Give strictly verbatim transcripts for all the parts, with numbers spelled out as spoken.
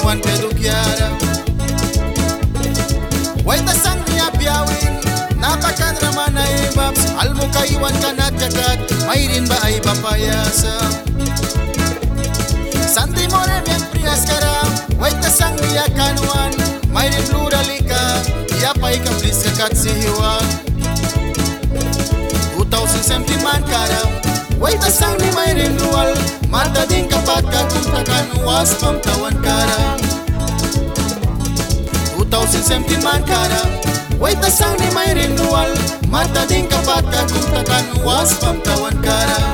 wan pedukiara. Waita sang niya biyawin, napakan raman na ibaps, almukaiwan kanat kakat, mayrin ba ay papayasa. Santi more bien prias karam, waita sang niya kanuan, mayrin pluralika, yapay kaplis kakat si hiwan. two thousand seventeen man karam, waita sang ni mayrin luwal, mata din kapat kakuntakan, was pamtawan karam. two thousand seventeen man karam, waita sang ni mayrin luwal, mata din kapat kakuntakan, was pamtawan karam.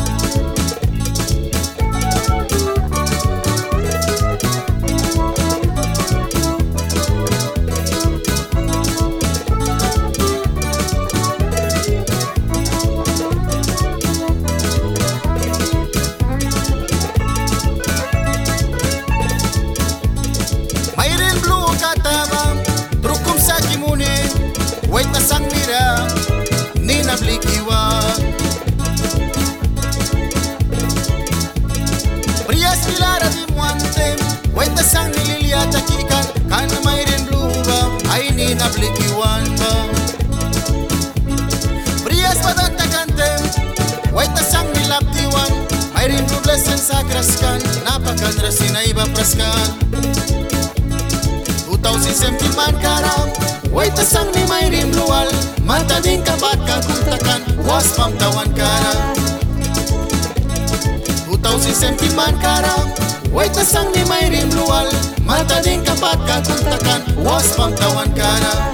Waita sang mira, ni nablikiwa. Prias pilara di muante, waita sang nililia takikan, kana mayrin bluba, ay ni nablikiwan ba. Prias patanta kantem, waita sang nilaptiwan, mayrin blublesen sa kraskan, napakan rasinay ba praskan. two thousand seventeen man karam, waita sang ni mayrin luwal, mata din kapat kakuntakan, was pamtawan karam. two thousand seventeen man karam, waita sang ni mayrin luwal, mata din kapat kakuntakan, was pamtawan karam.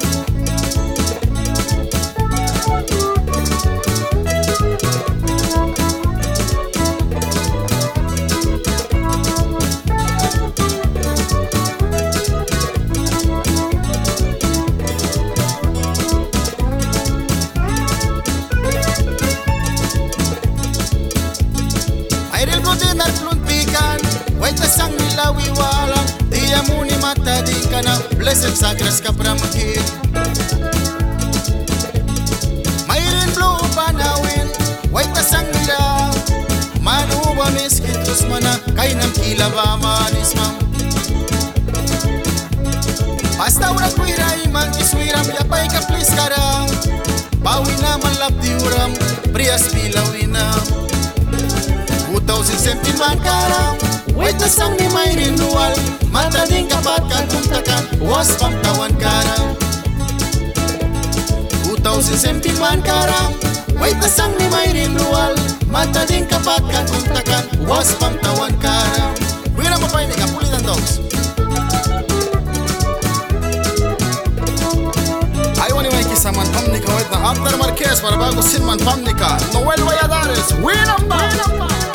Waita sang nilawiwalang, diya mo ni mata di ka na, blessed sagras ka pramaghin. Mayrin blue panawin, waita sang nila, manuwa miskitos mana, kay nam kilaba manismang. Basta urat wiray man kiswiram, yapay ka please karang, bawi na malap di uram, prias pilawin na. two thousand seventeen man karam, waita sang ni mayrin luwal, mata din kapat kakuntakan, was pamtawan karam. two thousand seventeen man karam, waita sang ni mayrin luwal, mata din kapat kakuntakan, was pamtawan karam. Wira mo pa ini kapulitan dogs. Ayaw ni may kisaman pamnika, wait na Abner Marquez para bago sinman pamnika, Noel Valladares, Winamba!